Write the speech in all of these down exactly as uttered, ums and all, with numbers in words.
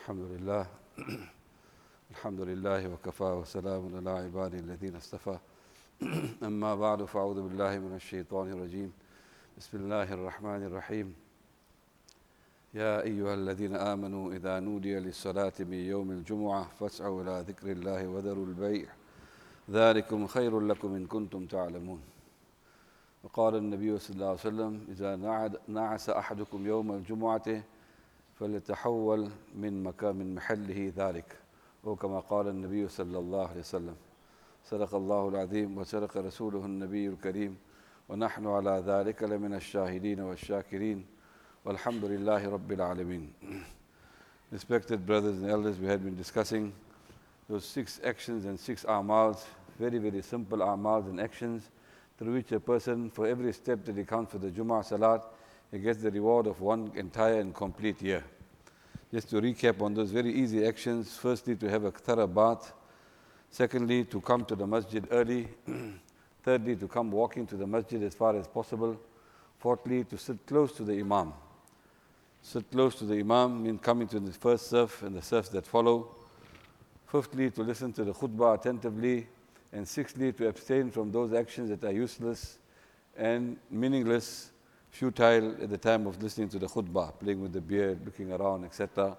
الحمد لله الحمد لله وكفى وسلام على عباده الذين اصطفى أما بعد فأعوذ بالله من الشيطان الرجيم بسم الله الرحمن الرحيم يا أيها الذين آمنوا إذا نودي للصلاة من يوم الجمعة فاسعوا إلى ذكر الله وذروا البيع ذلكم خير لكم إن كنتم تعلمون. وقال النبي صلى الله عليه وسلم إذا نعس أحدكم يوم الجمعة فليتحول من مكان من محله ذلك، أو كما قال النبي صلى الله عليه وسلم. صدق الله العظيم وصدق رسوله النبي الكريم ونحن على ذلك لمن الشاهدين والشاكرين والحمد لله رب العالمين. Respected brothers and elders, we had been discussing those six actions and six amals, very very simple amals and actions through which a person, for every step that he counts for the Jummah Salat, he gets the reward of one entire and complete year. Just to recap on those very easy actions: firstly, to have a thorough bath; secondly, to come to the masjid early; thirdly, to come walking to the masjid as far as possible; fourthly, to sit close to the imam. Sit close to the imam means coming to the first surf and the surfs that follow; fifthly, to listen to the khutbah attentively; and sixthly, to abstain from those actions that are useless and meaningless, futile at the time of listening to the khutbah, playing with the beard, looking around, et cetera.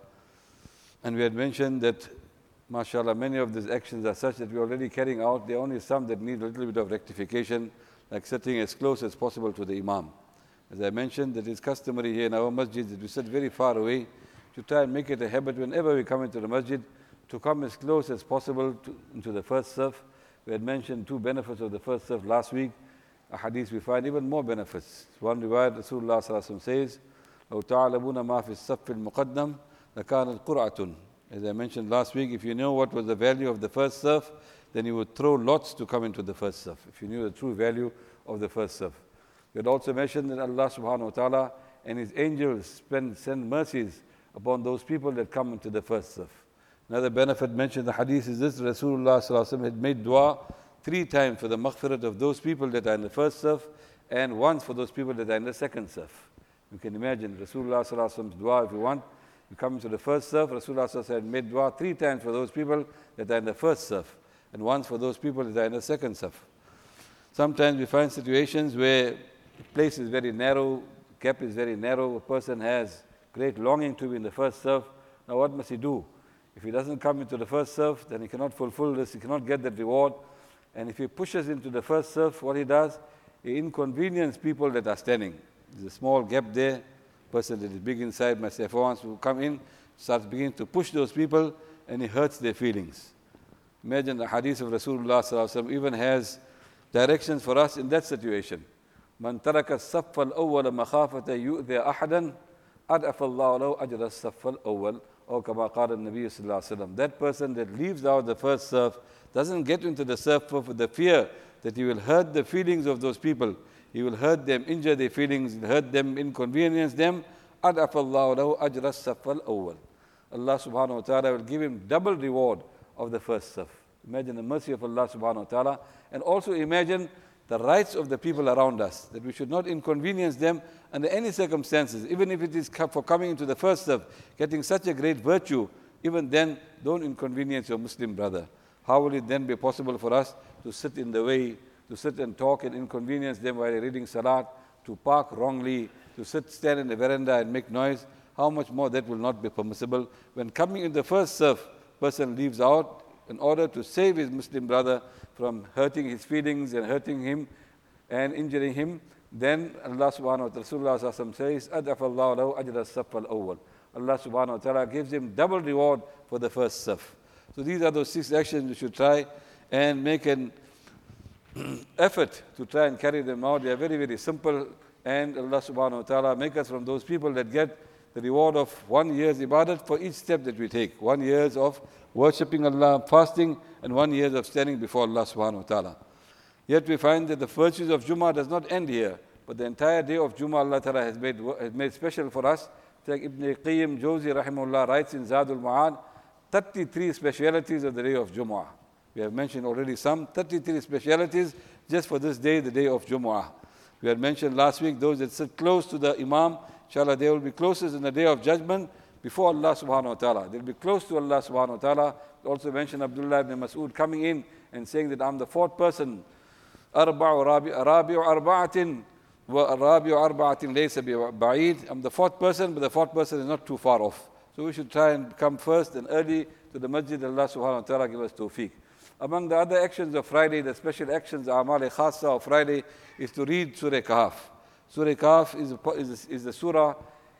And we had mentioned that, mashallah, many of these actions are such that we are already carrying out. There are only some that need a little bit of rectification, like sitting as close as possible to the imam. As I mentioned, that it's customary here in our masjid that we sit very far away, to try and make it a habit whenever we come into the masjid to come as close as possible to, into the first surf. We had mentioned two benefits of the first surf last week. A hadith we find even more benefits. One riwayat, Rasulullah sallallahu alaihi wasallam says, لو تعلمون ما في الصف المقدم لكان القرعة. As I mentioned last week, if you know what was the value of the first surf, then you would throw lots to come into the first surf, if you knew the true value of the first surf. We had also mentioned that Allah subhanahu wa ta'ala and His angels spend, send mercies upon those people that come into the first surf. Another benefit mentioned in the hadith is this: Rasulullah sallallahu alaihi wasallam had made dua three times for the maghfirat of those people that are in the first surf, and once for those people that are in the second surf. You can imagine Rasulullah sallallahu alaihi wasallam's dua. If you want, you come into the first surf, Rasulullah sallallahu alaihi wasallam had made dua three times for those people that are in the first surf, and once for those people that are in the second surf. Sometimes we find situations where the place is very narrow, gap is very narrow, a person has great longing to be in the first surf. Now what must he do? If he doesn't come into the first surf, then he cannot fulfill this, he cannot get that reward. And if he pushes into the first surf, what he does, he inconveniences people that are standing. There's a small gap there. Person that is big inside must therefore wants to come in, starts beginning to push those people, and he hurts their feelings. Imagine the hadith of Rasulullah sallallahu alaihi wasallam even has directions for us in that situation. Man taraka as-saff al-awwal makhafata yu'dhi ahadan ad'afa Allahu lahu ajra as-saff al-awwal, or kama qala an-nabiy sallallahu alaihi wasallam. That person that leaves out the first surf, doesn't get into the surf with the fear that he will hurt the feelings of those people. He will hurt them, injure their feelings, hurt them, inconvenience them. أَضْعَفَ اللَّهُ لَهُ أَجْرَ الصَّفَّ الْأَوَّلِ. Allah subhanahu wa ta'ala will give him double reward of the first surf. Imagine the mercy of Allah subhanahu wa ta'ala. And also imagine the rights of the people around us, that we should not inconvenience them under any circumstances. Even if it is for coming into the first surf, getting such a great virtue, even then don't inconvenience your Muslim brother. How will it then be possible for us to sit in the way, to sit and talk and inconvenience them while they're reading salat, to park wrongly, to sit, stand in the veranda and make noise? How much more that will not be permissible? When coming in the first surf, person leaves out in order to save his Muslim brother from hurting his feelings and hurting him and injuring him, then Allah subhanahu wa ta'ala, Rasulullah sallallahu alaihi wasallam says, أَدْعَفَ اللَّهُ لَهُ أَجْرَ الصَّفَّ الْأَوَّلِ. Allah subhanahu wa ta'ala gives him double reward for the first surf. So these are those six actions we should try and make an effort to try and carry them out. They are very, very simple, and Allah subhanahu wa ta'ala make us from those people that get the reward of one year's ibadat for each step that we take. One year's of worshipping Allah, fasting, and one year's of standing before Allah subhanahu wa ta'ala. Yet we find that the virtues of Jummah does not end here, but the entire day of Jummah Allah ta'ala has made, has made special for us. Like Ibn Qayyim Jawzi rahimahullah writes in Zadul Ma'ad, thirty-three specialities of the day of Jumu'ah. We have mentioned already some, thirty-three specialities just for this day, the day of Jumu'ah. We had mentioned last week those that sit close to the Imam, inshallah they will be closest in the day of judgment before Allah subhanahu wa ta'ala. They'll be close to Allah subhanahu wa ta'ala. Also mentioned Abdullah ibn Mas'ud coming in and saying that I'm the fourth person. أربع رابع أربعة وَالرَّابِعُ أَرْبَعَةٍ لَيْسَ بِبَعِيدٍ. I'm the fourth person, but the fourth person is not too far off. So we should try and come first and early to the masjid. Allah subhanahu wa ta'ala give us tawfiq. Among the other actions of Friday, the special actions, A'mal Khasa of Friday, is to read Surah Kahf. Surah Kahf is, a, is, a, is the surah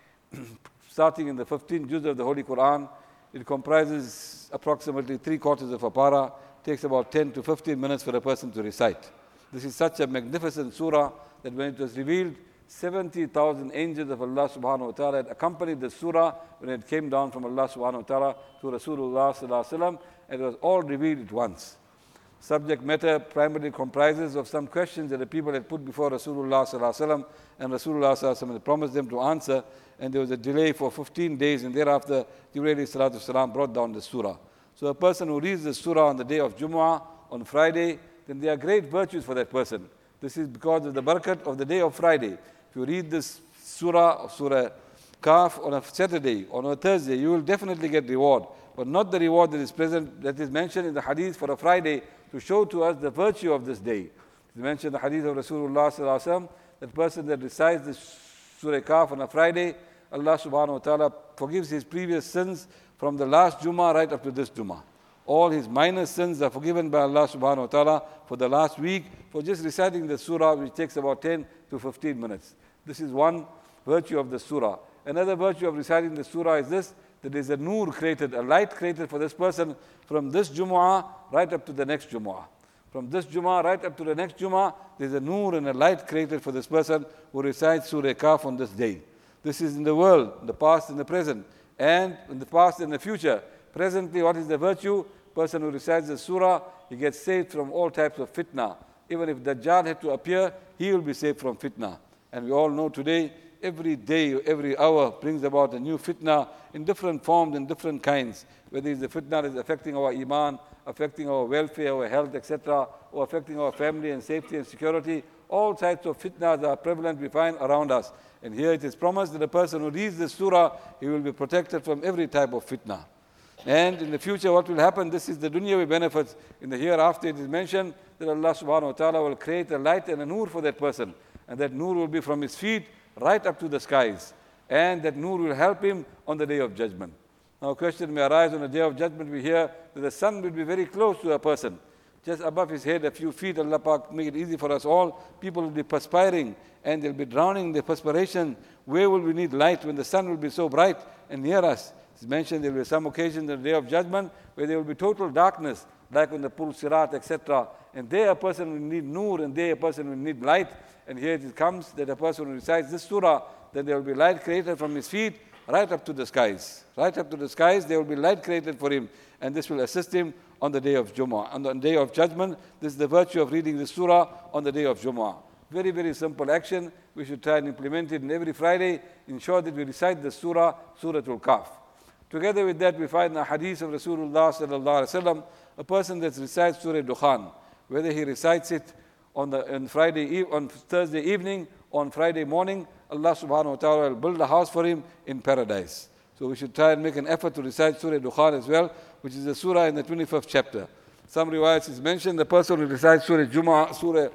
starting in the fifteenth juz of the Holy Quran. It comprises approximately three quarters of a para. It takes about ten to fifteen minutes for a person to recite. This is such a magnificent surah that when it was revealed, seventy thousand angels of Allah subhanahu wa ta'ala had accompanied the surah when it came down from Allah subhanahu wa ta'ala to Rasulullah sallallahu alaihi wasallam, and it was all revealed at once. Subject matter primarily comprises of some questions that the people had put before Rasulullah sallallahu alaihi wasallam, and Rasulullah sallallahu alaihi wasallam had promised them to answer, and there was a delay for fifteen days, and thereafter Jibreel sallallahu alaihi wasallam brought down the surah. So a person who reads the surah on the day of Jumu'ah, on Friday, then there are great virtues for that person. This is because of the barakat of the day of Friday. If you read this surah, Surah Kahf, on a Saturday, on a Thursday, you will definitely get reward. But not the reward that is present, that is mentioned in the hadith for a Friday to show to us the virtue of this day. It's mentioned in the hadith of Rasulullah sallallahu alaihi wasallam, that person that recites this Surah Kahf on a Friday, Allah subhanahu wa ta'ala forgives his previous sins from the last Jummah right up to this Jummah. All his minor sins are forgiven by Allah subhanahu wa ta'ala for the last week for just reciting the surah, which takes about ten to fifteen minutes. This is one virtue of the surah. Another virtue of reciting the surah is this, that there is a nur created, a light created for this person from this Jumu'ah right up to the next Jumu'ah. From this Jumu'ah right up to the next Jumu'ah, there is a nur and a light created for this person who recites Surah Kahf on this day. This is in the world, in the past and the present, and in the past and the future. Presently, what is the virtue? Person who recites the surah, he gets saved from all types of fitna. Even if Dajjal had to appear, he will be saved from fitna. And we all know today, every day, every hour brings about a new fitna in different forms and different kinds. Whether it's the fitna that is affecting our iman, affecting our welfare, our health, et cetera, or affecting our family and safety and security, all types of fitnas are prevalent, we find around us. And here it is promised that the person who reads the surah, he will be protected from every type of fitna. And in the future, what will happen? This is the dunyawi benefits. In the hereafter, it is mentioned that Allah subhanahu wa ta'ala will create a light and a nur for that person. And that nur will be from his feet right up to the skies. And that nur will help him on the day of judgment. Now a question may arise on the day of judgment. We hear that the sun will be very close to a person. Just above his head, a few feet, Allah Pak make it easy for us all. People will be perspiring and they'll be drowning in the perspiration. Where will we need light when the sun will be so bright and near us? It's mentioned there will be some occasions on the day of judgment where there will be total darkness, like on the Pul Sirat, et cetera. And there a person will need nur, and there a person will need light. And here it comes that a person who recites this surah, then there will be light created from his feet right up to the skies. Right up to the skies, there will be light created for him. And this will assist him on the day of Jummah. On the day of judgment, this is the virtue of reading the surah on the day of Jummah. Very, very simple action. We should try and implement it in every Friday. Ensure that we recite the surah, Suratul Kahf. Together with that, we find the hadith of Rasulullah sallallahu alaihi wasallam, a person that recites Surah Dukhan, whether he recites it on the on Friday on Thursday evening, or on Friday morning, Allah subhanahu wa ta'ala will build a house for him in paradise. So we should try and make an effort to recite Surah Dukhan as well, which is a surah in the twenty-fifth chapter. Some riwayats is mentioned the person who recites Surah Jummah, Surah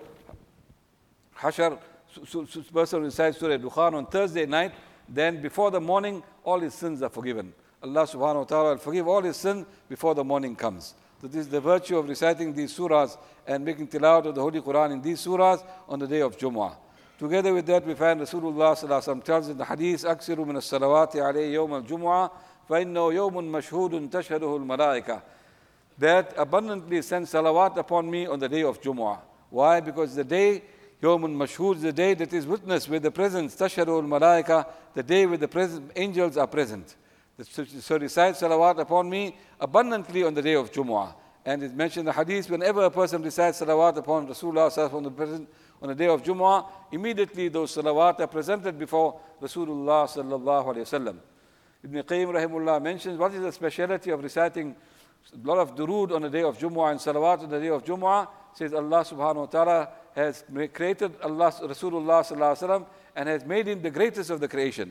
Hashar, person who recites Surah Dukhan on Thursday night, then before the morning, all his sins are forgiven. Allah subhanahu wa ta'ala will forgive all his sin before the morning comes. So this is the virtue of reciting these surahs and making tilawat of the Holy Quran in these surahs on the day of Jumu'ah. Together with that, we find Rasulullah sallallahu alaihi wasallam tells in the hadith, أكثروا من الصلوات عليه يوم الجمعة فإنه يوم مشهود تشهده الملائكة. That abundantly send salawat upon me on the day of Jumu'ah. Why? Because the day, Yawmun Mashhud, is the day that is witnessed with the presence, tashhadu al-malaika, the day where the present, angels are present. So recite salawat upon me abundantly on the day of Jumu'ah. And it's mentioned in the hadith, whenever a person recites salawat upon Rasulullah on the, present, on the day of Jumu'ah, immediately those salawat are presented before Rasulullah sallallahu alayhi wasallam. Ibn Qayyim rahimullah mentions, what is the speciality of reciting a lot of durood on the day of Jumu'ah and salawat on the day of Jumu'ah? Says Allah subhanahu wa ta'ala has created Allah, Rasulullah sallallahu alayhi wasallam, and has made him the greatest of the creation.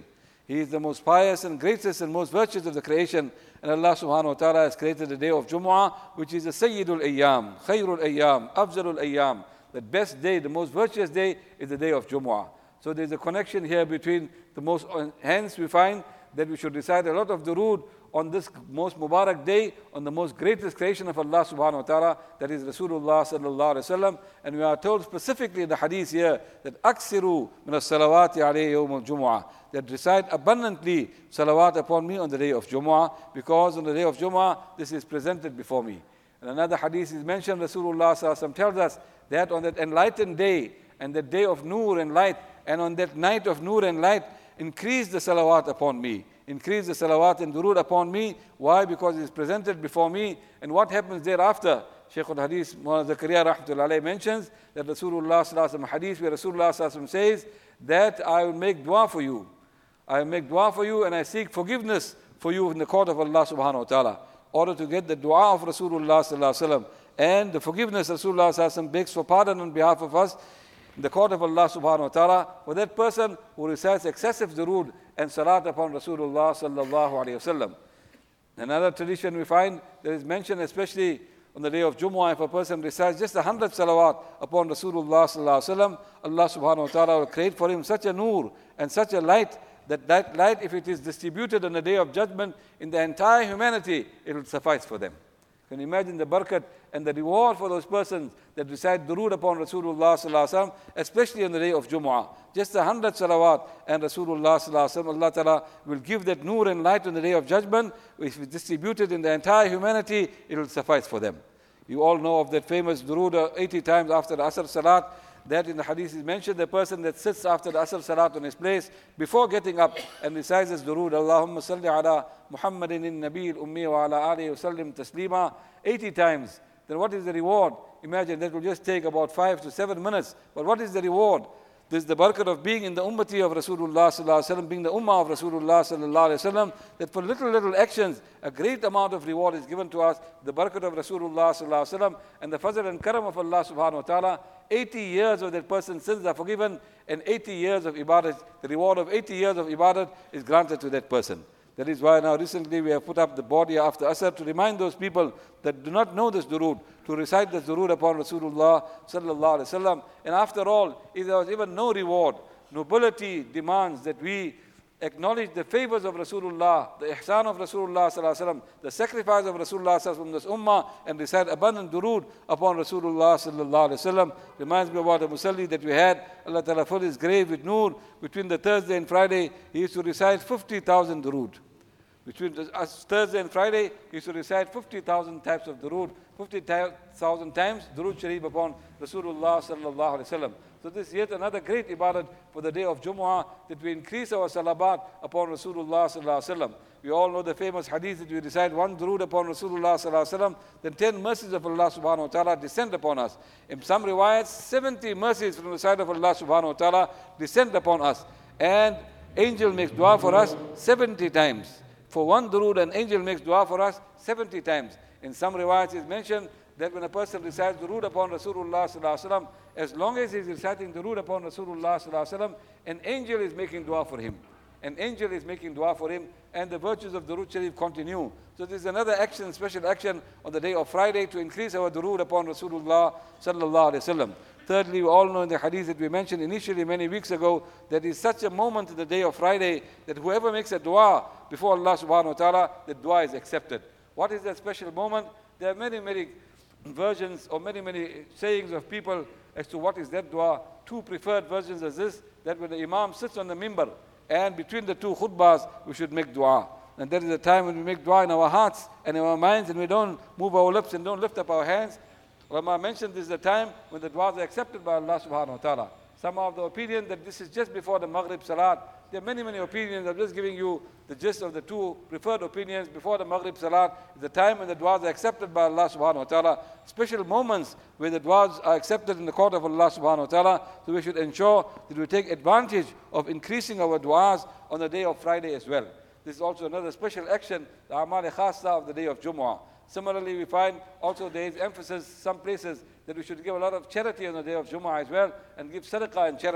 He is the most pious and greatest and most virtuous of the creation. And Allah subhanahu wa ta'ala has created the day of Jumu'ah, which is the Sayyidul Ayyam, Khairul Ayyam, Afzalul Ayyam. The best day, the most virtuous day is the day of Jumu'ah. So there's a connection here between the most, hence we find that we should recite a lot of durood on this most Mubarak day, on the most greatest creation of Allah subhanahu wa ta'ala, that is Rasulullah sallallahu alayhi wa sallam. And we are told specifically in the hadith here that aksiru min as-salawati alayhi yawm al-jumu'ah, that recite abundantly salawat upon me on the day of Jumu'ah, because on the day of Jumu'ah this is presented before me. And another hadith is mentioned, Rasulullah sallallahu alayhi wa sallam tells us that on that enlightened day, and that day of nur and light, and on that night of nur and light, increase the salawat upon me. Increase the salawat and durood upon me. Why? Because it is presented before me. And what happens thereafter? Shaykh al-Hadith, Mawlana Zakaria rahmatullahi alayhi mentions that Rasulullah sallallahu alayhi wa sallam hadith, where Rasulullah sallallahu alayhi wa sallam says that I will make dua for you. I will make dua for you and I seek forgiveness for you in the court of Allah subhanahu wa ta'ala. In order to get the dua of Rasulullah sallallahu alayhi wa sallam and the forgiveness Rasulullah sallallahu alayhi wa sallam begs for pardon on behalf of us, in the court of Allah subhanahu wa ta'ala, for that person who recites excessive durood and salat upon Rasulullah sallallahu alayhi wa sallam. Another tradition we find that is mentioned, especially on the day of Jumu'ah, if a person recites just a hundred salawat upon Rasulullah sallallahu alayhi wa sallam, Allah subhanahu wa ta'ala will create for him such a nur and such a light, that that light, if it is distributed on the day of judgment in the entire humanity, it will suffice for them. Can you imagine the barakat and the reward for those persons that recite durood upon Rasulullah sallallahu alaihi wasallam, especially on the day of Jumu'ah? Just a hundred salawat and Rasulullah sallallahu alaihi wasallam, Allah Ta'ala will give that nur and light on the day of judgment. If it's distributed in the entire humanity, it will suffice for them. You all know of that famous durood eighty times after the Asr Salat. That in the hadith is mentioned, the person that sits after the Asr Salat on his place, before getting up and recites this durood, Allahumma salli ala Muhammadin in Nabi al-Ummi wa ala alihi wa sallim taslima, eighty times. Then what is the reward? Imagine that will just take about five to seven minutes. But what is the reward? This is the barakat of being in the ummati of Rasulullah sallallahu alaihi wasallam, being the ummah of Rasulullah sallallahu alaihi wasallam, that for little, little actions, a great amount of reward is given to us. The barakat of Rasulullah sallallahu alaihi wasallam and the fazl and karam of Allah subhanahu wa ta'ala. eighty years of that person's sins are forgiven, and eighty years of ibadat, the reward of eighty years of ibadat is granted to that person. That is why now recently we have put up the board here after Asr to remind those people that do not know this durood, to recite this durood upon Rasulullah sallallahu alaihi wasallam. And after all, if there was even no reward, nobility demands that we acknowledge the favors of Rasulullah, the ihsan of Rasulullah sallallahu alaihi wasallam, the sacrifice of Rasulullah sallallahu alaihi wasallam from this ummah, and recite abundant durood upon Rasulullah sallallahu alaihi wasallam. Reminds me about a musalli that we had. Allah Ta'ala filled his grave with nur. Between the Thursday and Friday, he used to recite fifty thousand durood. Between Thursday and Friday, he used to recite fifty thousand types of durood, fifty thousand times durood sharif upon Rasulullah sallallahu alaihi wasallam. So this is yet another great ibadat for the day of Jumu'ah, that we increase our salabat upon Rasulullah sallallahu alaihi wasallam. We all know the famous hadith that we recite one durood upon Rasulullah sallallahu alaihi wasallam, then ten mercies of Allah subhanahu wa ta'ala descend upon us. In some riwayats, seventy mercies from the side of Allah subhanahu wa ta'ala descend upon us. And angel makes dua for us seventy times. For one durood, an angel makes dua for us seventy times. In some riwayats it is mentioned that when a person recites durood upon Rasulullah sallallahu alaihi wasallam, as long as he is reciting durood upon Rasulullah sallallahu alaihi wasallam, an angel is making dua for him. An angel is making dua for him, and the virtues of durood sharif continue. So this is another action, special action on the day of Friday to increase our durood upon Rasulullah sallallahu alaihi wasallam. Thirdly, we all know in the hadith that we mentioned initially many weeks ago, that is such a moment in the day of Friday that whoever makes a dua before Allah subhanahu wa ta'ala, the dua is accepted. What is that special moment? There are many, many versions or many, many sayings of people as to what is that dua. Two preferred versions is this, that when the Imam sits on the mimbar and between the two khutbahs, we should make dua. And that is the time when we make dua in our hearts and in our minds, and we don't move our lips and don't lift up our hands. Ulama mentioned this is the time when the du'as are accepted by Allah subhanahu wa ta'ala. Some of the opinion that this is just before the Maghrib Salat. There are many, many opinions. I'm just giving you the gist of the two preferred opinions. Before the Maghrib Salat is the time when the du'as are accepted by Allah subhanahu wa ta'ala. Special moments where the du'as are accepted in the court of Allah subhanahu wa ta'ala. So we should ensure that we take advantage of increasing our du'as on the day of Friday as well. This is also another special action, the Amal Khasa of the day of Jumu'ah. Similarly, we find also there is emphasis, some places, that we should give a lot of charity on the day of Jumu'ah as well, and give sadaqah and charity.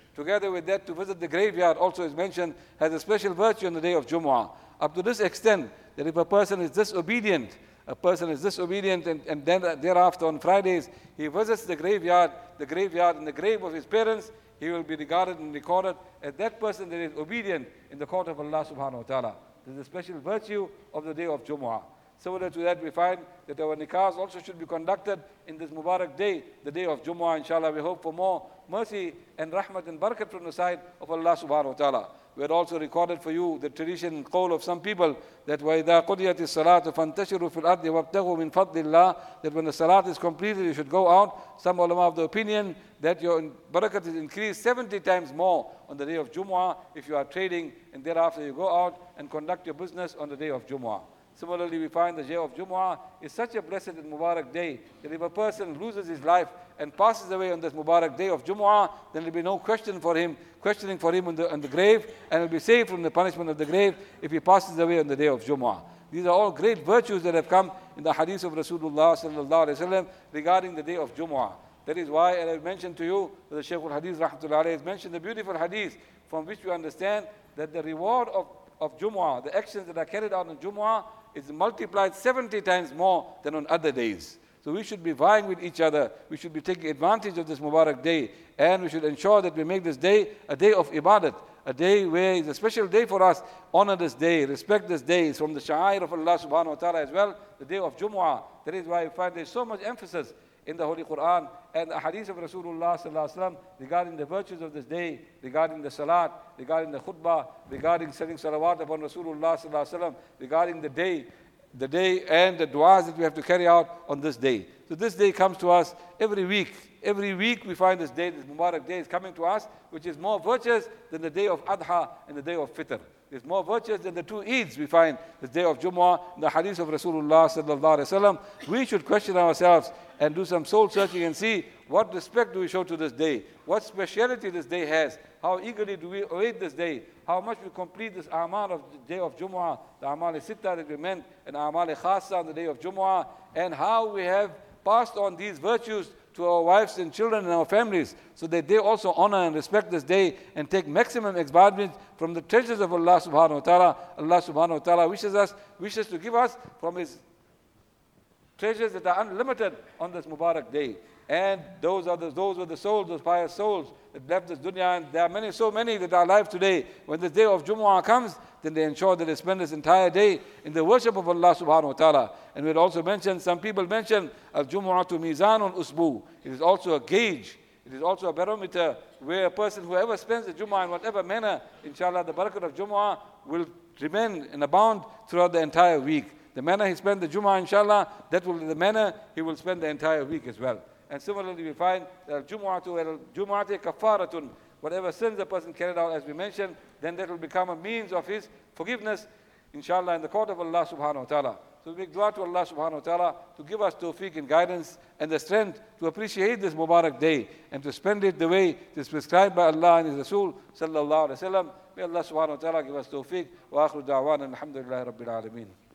Together with that, to visit the graveyard also is mentioned, has a special virtue on the day of Jumu'ah. Up to this extent, that if a person is disobedient, a person is disobedient and, and then thereafter on Fridays, he visits the graveyard, the graveyard and the grave of his parents, he will be regarded and recorded as that person that is obedient in the court of Allah subhanahu wa ta'ala. This is a special virtue of the day of Jumu'ah. Similar to that, we find that our nikahs also should be conducted in this Mubarak day, the day of Jumu'ah. Inshallah, we hope for more mercy and rahmat and barakat from the side of Allah subhanahu wa ta'ala. We had also recorded for you the tradition call of some people that وَإِذَا قُضِيَتِ الصَّلَاةُ فَانْتَشِرُوا فِي الْأَرْضِ وَابْتَغُوا مِنْ فَضْلِ اللَّهِ, that when the salat is completed, you should go out. Some ulama of the opinion that your barakat is increased seventy times more on the day of Jumu'ah if you are trading, and thereafter you go out and conduct your business on the day of Jumu'ah. Similarly, we find the day of Jumu'ah is such a blessed and Mubarak day that if a person loses his life and passes away on this Mubarak day of Jumu'ah, then there will be no question for him, questioning for him on the, on the grave, and will be saved from the punishment of the grave if he passes away on the day of Jumu'ah. These are all great virtues that have come in the hadith of Rasulullah sallallahu alaihi wasallam regarding the day of Jumu'ah. That is why, and I mentioned to you, that the Shaykh al-Hadith rahmatullahi alayhi has mentioned the beautiful hadith from which we understand that the reward of, of Jumu'ah, the actions that are carried out on Jumu'ah, is multiplied seventy times more than on other days. So we should be vying with each other. We should be taking advantage of this Mubarak day. And we should ensure that we make this day a day of ibadat, a day where it's a special day for us. Honor this day, respect this day. It's from the sha'air of Allah subhanahu wa ta'ala as well, the day of Jumu'ah. That is why we find there's so much emphasis in the Holy Quran and the hadith of Rasulullah sallallahu alaihi wasallam regarding the virtues of this day, regarding the salat, regarding the khutbah, regarding sending salawat upon Rasulullah sallallahu alaihi wasallam, regarding the day, the day and the du'as that we have to carry out on this day. So this day comes to us every week. Every week we find this day, this Mubarak day is coming to us, which is more virtuous than the day of Adha and the day of Fitr. It's more virtuous than the two Eids we find, the day of Jumu'ah, the hadith of Rasulullah sallallahu alaihi wasallam. We should question ourselves and do some soul searching and see what respect do we show to this day, what speciality this day has, how eagerly do we await this day, how much we complete this amal of the day of Jumu'ah, the amal sitta that we meant, and amal khasa on the day of Jumu'ah, and how we have passed on these virtues to our wives and children and our families, so that they also honor and respect this day and take maximum advantage from the treasures of Allah subhanahu wa ta'ala. Allah subhanahu wa ta'ala wishes us, wishes to give us from His treasures that are unlimited on this Mubarak day. And those are the, those were the souls, those pious souls that left this dunya, and there are many, so many that are alive today. When this day of Jumu'ah comes, then they ensure that they spend this entire day in the worship of Allah subhanahu wa ta'ala. And we'd also mention, some people mention, al-Jumu'atu mizanun usbu. It is also a gauge. It is also a barometer where a person, whoever spends the Jumu'ah in whatever manner, inshallah, the barakat of Jumu'ah will remain and abound throughout the entire week. The manner he spent the Jumu'ah, inshallah, that will be the manner he will spend the entire week as well. And similarly, we find that Jumu'atu Jumu'atu kafaratun, whatever sins a person carried out, as we mentioned, then that will become a means of his forgiveness, inshallah, in the court of Allah subhanahu wa ta'ala. So we make dua to Allah subhanahu wa ta'ala to give us tawfiq and guidance and the strength to appreciate this Mubarak day and to spend it the way it is prescribed by Allah and His Rasul sallallahu alaihi wasallam. May Allah subhanahu wa ta'ala give us tawfiq. Wa akhiru da'wana alhamdulillahi rabbil alameen.